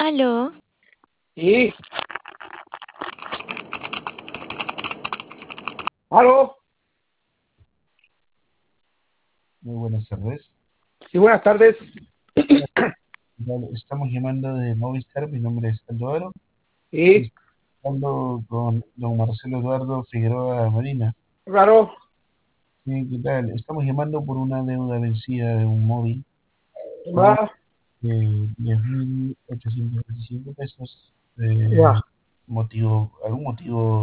Aló, Y, aló, Muy buenas tardes. sí, buenas tardes. Vale, estamos llamando de Movistar. Mi nombre es Eduardo y Y, estoy hablando con don Marcelo Eduardo Figueroa Marina. claro, Sí, ¿qué tal? Estamos llamando por una deuda vencida de un móvil va, de 10.825 pesos. va. Algún motivo